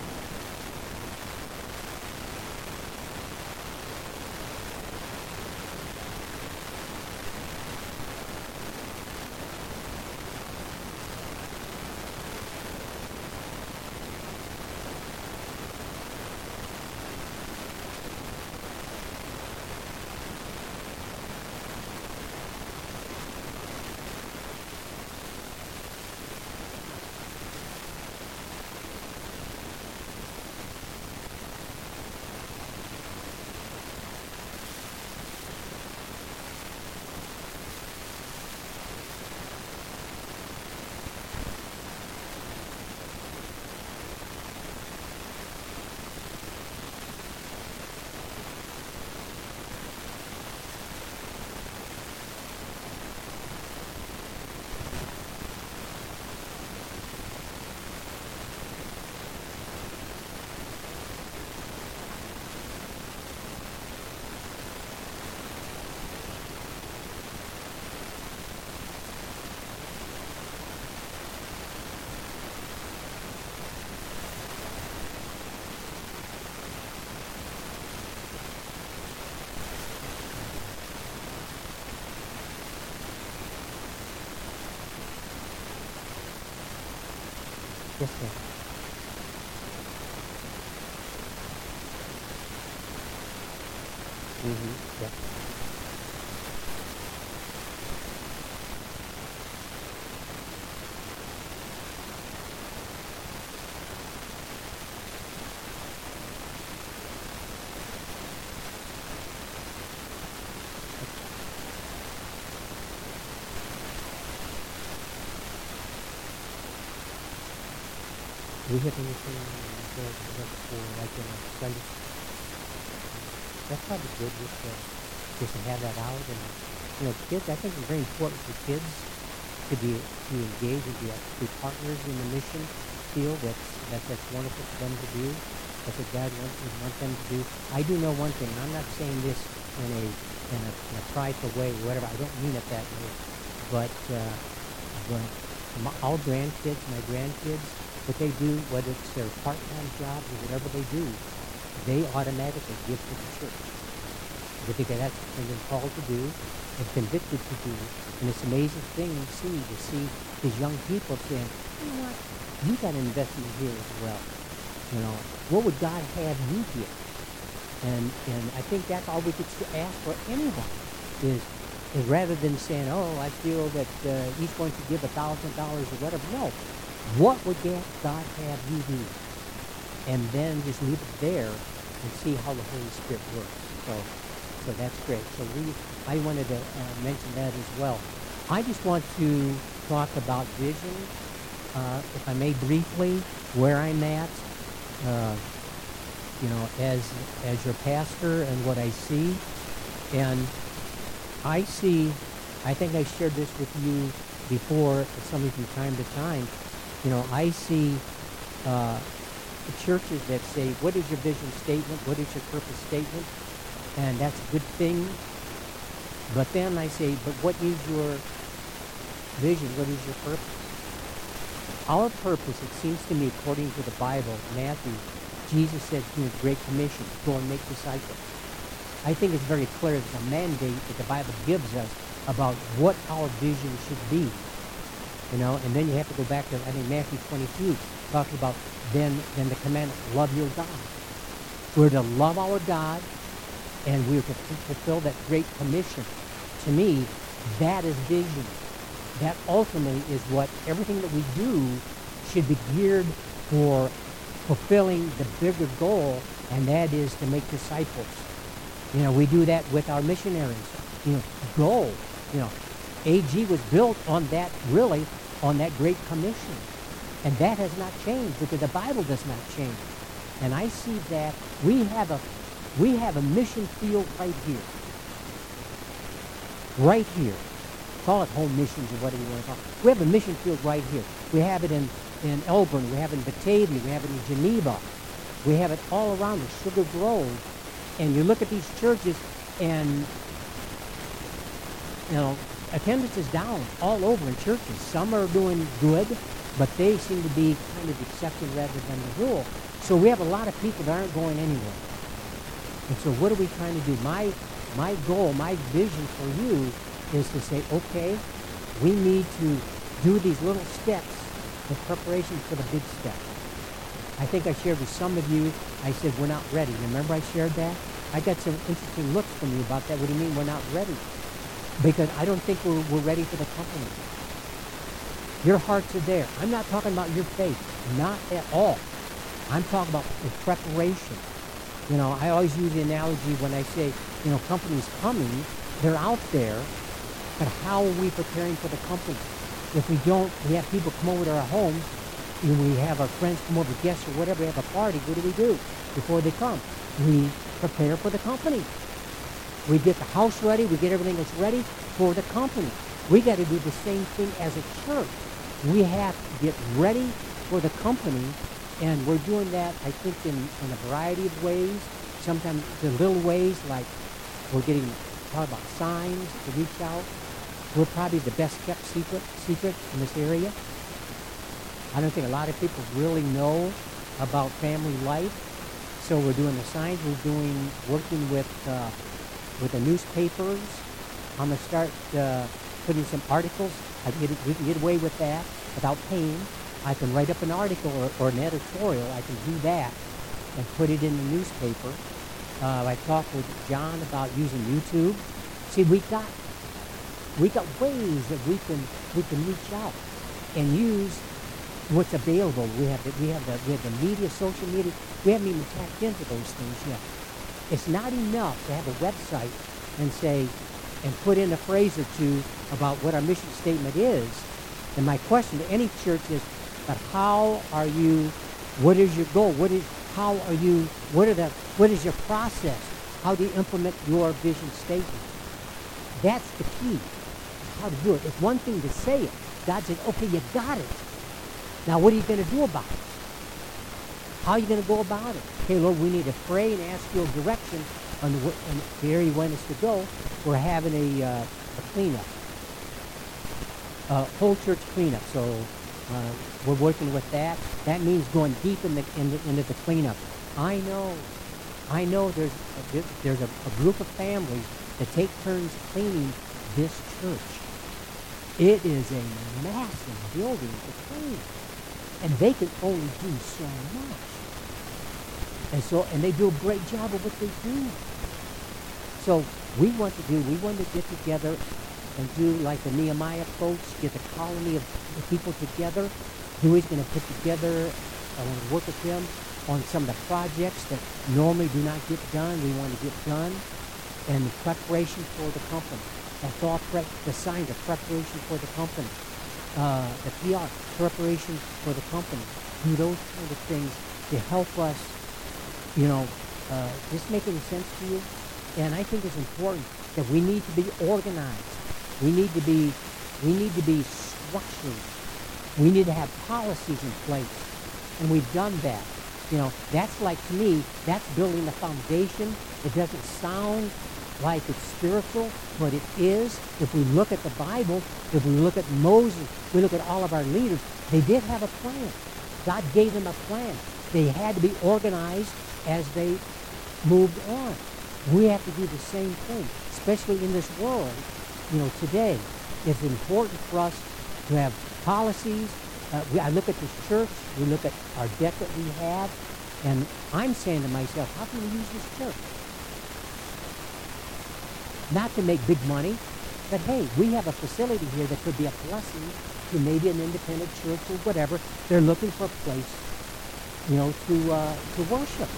Yes, sir. Mm-hmm. Yeah. Do we have anything there for like in a Sunday? That's probably good just to, just to have that out. And, you know, kids, I think it's very important for kids to be, to engage and be, be partners in the mission field. That's, that's, that's wonderful for them to do. That's what God wants, wants them to do. I do know one thing, and I'm not saying this in a, in a, in a prideful way or whatever. I don't mean it that way. But, uh, but my, our grandkids, my grandkids, what they do, whether it's their part-time jobs or whatever they do, they automatically give to the church. Because that's what they've been called to do and convicted to do. And it's an amazing thing to see, to see these young people saying, you know what, you got an investment here as well. You know, what would God have you give? And and I think that's all we could ask for anyone is, is rather than saying, oh, I feel that uh, each one should give a thousand dollars or whatever. No. What would God have you do? And then just leave it there and see how the Holy Spirit works. So, so that's great. So we, I wanted to uh, mention that as well. I just want to talk about vision, uh, if I may briefly, where I'm at, uh, you know, as as your pastor and what I see. And I see, I think I shared this with you before, some of you time to time. You know, I see uh, churches that say, what is your vision statement? What is your purpose statement? And that's a good thing. But then I say, but what is your vision? What is your purpose? Our purpose, it seems to me, according to the Bible, Matthew, Jesus said in the Great Commission, go and make disciples. I think it's very clear there's a mandate that the Bible gives us about what our vision should be. You know, and then you have to go back to, I think, Matthew twenty-two, talking about then, then the commandment, love your God. We're to love our God, and we're to fulfill that great commission. To me, that is vision. That ultimately is what everything that we do should be geared for fulfilling the bigger goal, and that is to make disciples. You know, we do that with our missionaries. You know, go. You know, A G was built on that, really, on that Great Commission. And that has not changed because the Bible does not change. And I see that we have a we have a mission field right here. Right here. Call it home missions or whatever you want to call it. We have a mission field right here. We have it in, in Elburn. We have it in Batavia. We have it in Geneva. We have it all around us, Sugar Grove. And you look at these churches and, you know, attendance is down all over in churches. Some are doing good, but they seem to be kind of the exception rather than the rule. So we have a lot of people that aren't going anywhere. And so what are we trying to do? My my goal, my vision for you is to say, okay, we need to do these little steps in preparation for the big step. I think I shared with some of you, I said, we're not ready. Remember I shared that? I got some interesting looks from you about that. What do you mean we're not ready? Because I don't think we're, we're ready for the company. Your hearts are there. I'm not talking about your faith. Not at all. I'm talking about the preparation. You know, I always use the analogy when I say, you know, company's coming, they're out there, but how are we preparing for the company? If we don't, we have people come over to our home, and we have our friends come over, guests or whatever, we have a party, what do we do before they come? We prepare for the company. We get the house ready, we get everything that's ready for the company. We got to do the same thing as a church. We have to get ready for the company, and we're doing that, I think, in, in a variety of ways. Sometimes the little ways, like we're getting talk about signs to reach out. We're probably the best kept secret secret in this area. I don't think a lot of people really know about family life. So we're doing the signs. We're doing working with uh, with the newspapers. I'm gonna start uh, putting some articles. I can get, we can get away with that without paying. I can write up an article or, or an editorial. I can do that and put it in the newspaper. Uh, I talked with John about using YouTube. See, we got we got ways that we can we can reach out and use what's available. We have the, we have the we have the media, social media. We haven't even tapped into those things yet. It's not enough to have a website and say and put in a phrase or two about what our mission statement is. And my question to any church is, but how are you What is your goal? What is, how are you, what are the, what is your process? How do you implement your vision statement? That's the key, how to do it. It's one thing to say it. God said, okay, you got it. Now what are you going to do about it? How are you going to go about it? Okay, Lord, we need to pray and ask your direction on the, on the area you want us to go. We're having a, uh, a cleanup, a whole church cleanup. So uh, we're working with that. That means going deep in the, in the, into the cleanup. I know, I know there's a, there's a, a group of families that take turns cleaning this church. It is a massive building to clean, and they can only do so much. And so, and they do a great job of what they do. So we want to do, we want to get together and do like the Nehemiah approach, get the colony of the people together. Dewey's going to put together, I want to work with him on some of the projects that normally do not get done, we want to get done, and the preparation for the company. That's all prep, the signs of preparation for the company. Uh, the P R, preparation for the company. Do those kind of things to help us, you know, uh, this making sense to you? And I think it's important that we need to be organized. We need to be, we need to be structured. We need to have policies in place. And we've done that. You know, that's like, to me, that's building the foundation. It doesn't sound like it's spiritual, but it is. If we look at the Bible, if we look at Moses, we look at all of our leaders, they did have a plan. God gave them a plan. They had to be organized as they moved on. We have to do the same thing, especially in this world, you know, today. It's important for us to have policies. Uh, we, I look at this church, we look at our debt that we have, and I'm saying to myself, how can we use this church? Not to make big money, but hey, we have a facility here that could be a blessing to maybe an independent church or whatever. They're looking for a place, you know, to uh, to worship.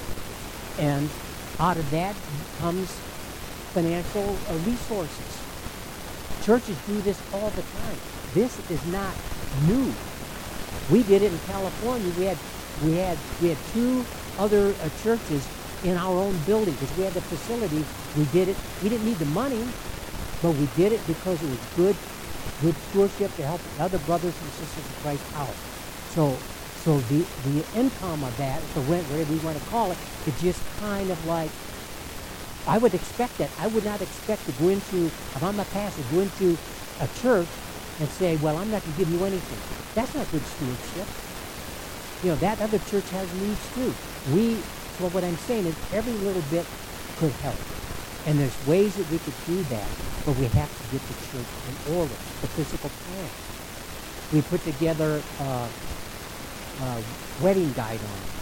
And out of that comes financial uh, resources. Churches do this all the time. This is not new. We did it in California. We had we had we had two other uh, churches in our own building because we had the facility. We did it. We didn't need the money, but we did it because it was good, good stewardship to help other brothers and sisters of Christ out. So, so the the income of that, the rent, whatever we want to call it, is just kind of like. I would expect that. I would not expect to go into, if I'm a pastor, go into a church and say, well, I'm not going to give you anything. That's not good stewardship. You know, that other church has needs too. We, so what I'm saying is every little bit could help. And there's ways that we could do that, but we have to get the church in order, the physical plan. We put together uh, uh, wedding guidelines.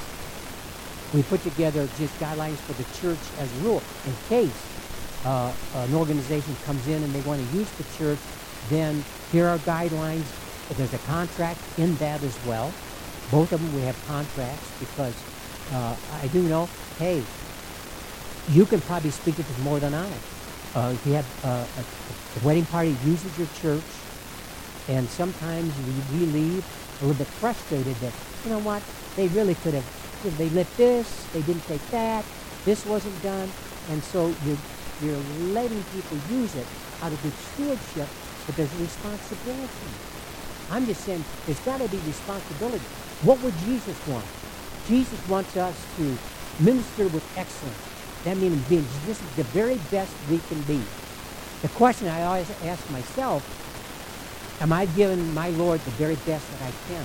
We put together just guidelines for the church as a rule. In case uh, an organization comes in and they want to use the church, then here are guidelines. There's a contract in that as well. Both of them we have contracts because uh, I do know, hey, you can probably speak to this more than I. Uh, if you have uh, a, a wedding party uses your church, and sometimes we, we leave a little bit frustrated that, you know what, they really could have, they lit this, they didn't take that, this wasn't done, and so you're, you're letting people use it out of good stewardship, but there's responsibility. I'm just saying, there's got to be responsibility. What would Jesus want? Jesus wants us to minister with excellence. That means being just the very best we can be. The question I always ask myself, am I giving my Lord the very best that I can?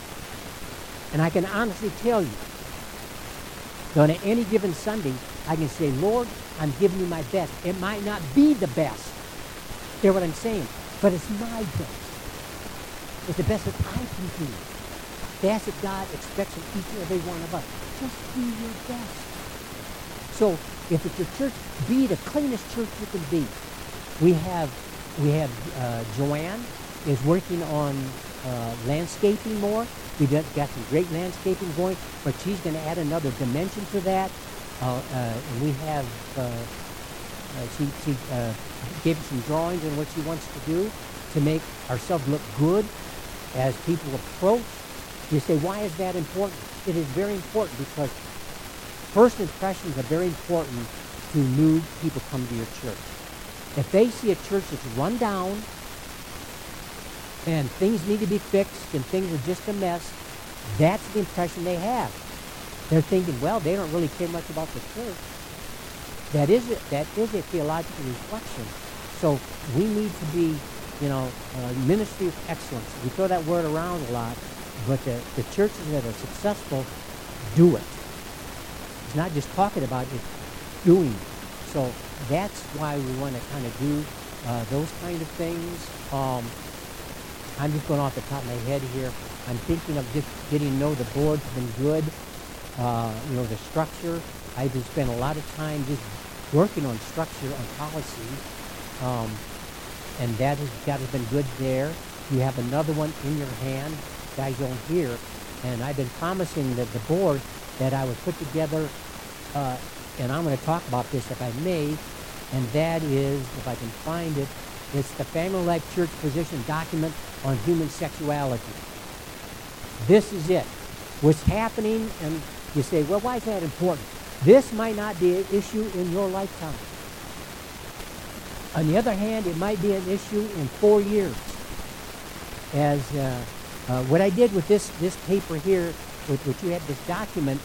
And I can honestly tell you, on any given Sunday, I can say, Lord, I'm giving you my best. It might not be the best. Hear what I'm saying? But it's my best. It's the best that I can do. That's what God expects from each and every one of us. Just do your best. So if it's your church, be the cleanest church you can be. We have, we have uh, Joanne is working on uh, landscaping more. We've got some great landscaping going, but she's going to add another dimension to that. Uh, uh, and we have, uh, uh, she, she uh, gave us some drawings on what she wants to do to make ourselves look good as people approach. You say, why is that important? It is very important because first impressions are very important to new people come to your church. If they see a church that's run down and things need to be fixed and things are just a mess, that's the impression they have. They're thinking, well, they don't really care much about the church. That is a, that is a theological reflection. So we need to be, you know, uh, ministry of excellence. We throw that word around a lot, but the, the churches that are successful do it. It's not just talking about it, it's doing it. So that's why we want to kind of do uh, those kind of things. Um, I'm just going off the top of my head here. I'm thinking of just getting to know the board. It's been good. Uh, you know, the structure. I've been spending a lot of time just working on structure and policy. Um, and that has, that has been good there. You have another one in your hand. Guys don't hear. And I've been promising that the board that I would put together, uh, and I'm going to talk about this if I may, and that is, if I can find it, it's the Family Life Church Position Document on Human Sexuality. This is it. What's happening, and you say, well, why is that important? This might not be an issue in your lifetime. On the other hand, it might be an issue in four years. As uh, uh, what I did with this, this paper here, with which you have this document,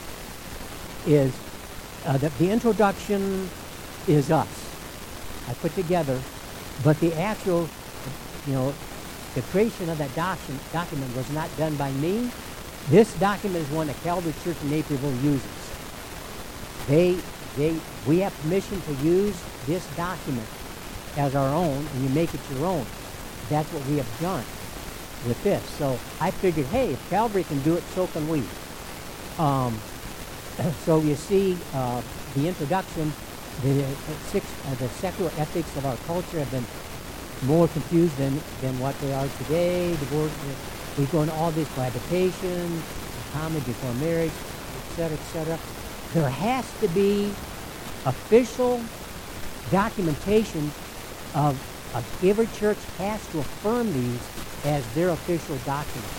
is uh, that the introduction is us. I put together, but the actual, you know, the creation of that document, document was not done by me. This document is one that Calvary Church in Naperville uses. They, they, we have permission to use this document as our own, and you make it your own. That's what we have done with this. So I figured, hey, if Calvary can do it, so can we. Um, so you see, uh, the introduction, the, uh, six, uh, the secular ethics of our culture have been more confused than, than what they are today. The board, we go into all this cohabitation, common before marriage, et cetera, et cetera. There has to be official documentation of, of every church has to affirm these as their official documents.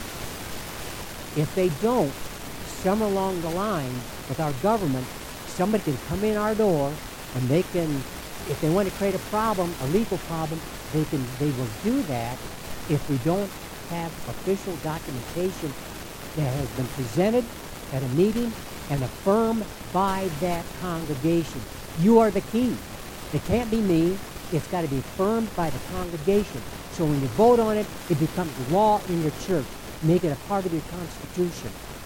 If they don't, somewhere along the line with our government, somebody can come in our door and they can, if they want to create a problem, a legal problem, they can, they will do that if we don't have official documentation that has been presented at a meeting and affirmed by that congregation. You are the key. It can't be me. It's got to be affirmed by the congregation. So when you vote on it, it becomes law in your church. Make it a part of your constitution.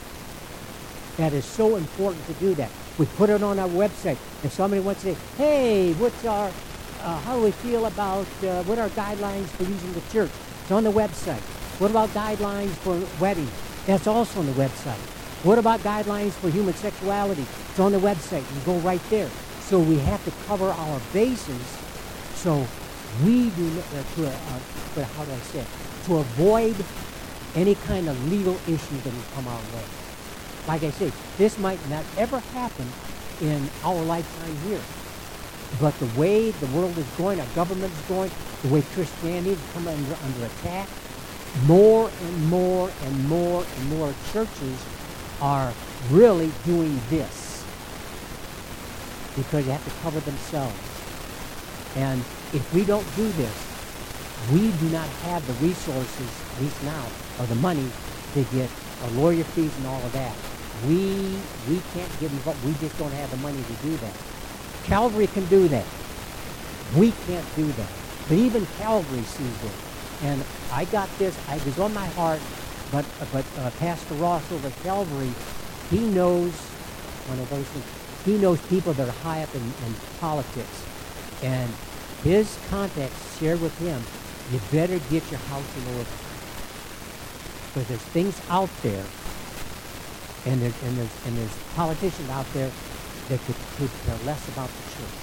That is so important to do that. We put it on our website. If somebody wants to say, hey, what's our, uh, how do we feel about, uh, what are guidelines for using the church? It's on the website. What about guidelines for weddings? That's also on the website. What about guidelines for human sexuality? It's on the website. You go right there. So we have to cover our bases so we do, uh, to, uh, how do I say it, to avoid any kind of legal issues that will come our way. Like I say, this might not ever happen in our lifetime here. But the way the world is going, our government is going, the way Christianity is coming under, under attack, more and more and more and more churches are really doing this because they have to cover themselves. And if we don't do this, we do not have the resources, at least now, or the money to get our lawyer fees and all of that. We we can't get involved. We just don't have the money to do that. Calvary can do that. We can't do that. But even Calvary sees it. And I got this. I was on my heart. But but uh, Pastor Ross over at Calvary, he knows one of those things. He knows people that are high up in, in politics, and his contacts shared with him. You better get your house in order because there's things out there. And there's, and, there's, and there's politicians out there that could, could care less about the church.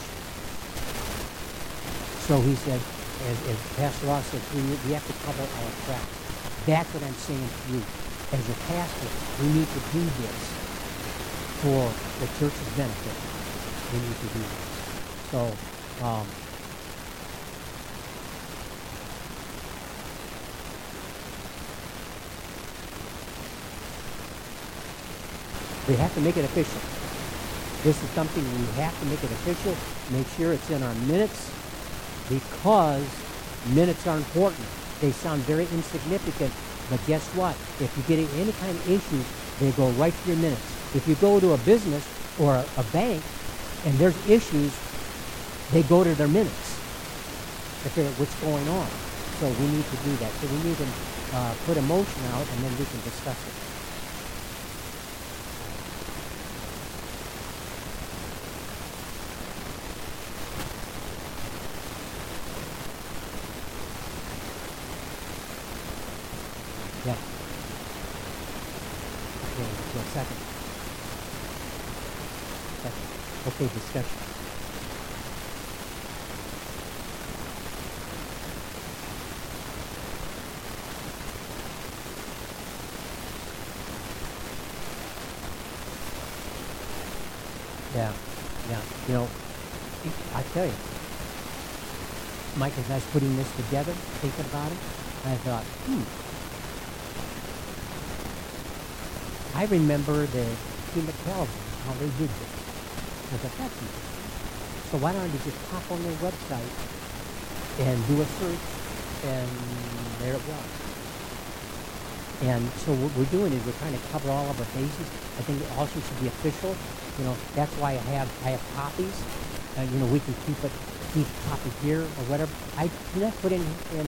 So he said, as, as Pastor Ross said, we, we have to cover our tracks. That's what I'm saying to you. As a pastor, we need to do this for the church's benefit. We need to do this. So, um, We have to make it official. This is something we have to make it official, make sure it's in our minutes, because minutes are important. They sound very insignificant, but guess what? If you get any kind of issues, they go right to your minutes. If you go to a business or a, a bank and there's issues, they go to their minutes to figure out what's going on. So we need to do that. So we need to uh, put a motion out, and then we can discuss it. Yeah. Okay, so second. Second. Okay, discussion. Yeah, yeah. You know, I tell you, Mike, as I was putting this together, thinking about it, I thought, hmm. I remember the team at television, how they did this. I thought, that's easy. So why don't you just pop on their website and do a search, and there it was. And so what we're doing is we're trying to cover all of our bases. I think it also should be official. You know, that's why I have I have copies. Uh, you know, we can keep it, keep a copy here or whatever. I do not put in, in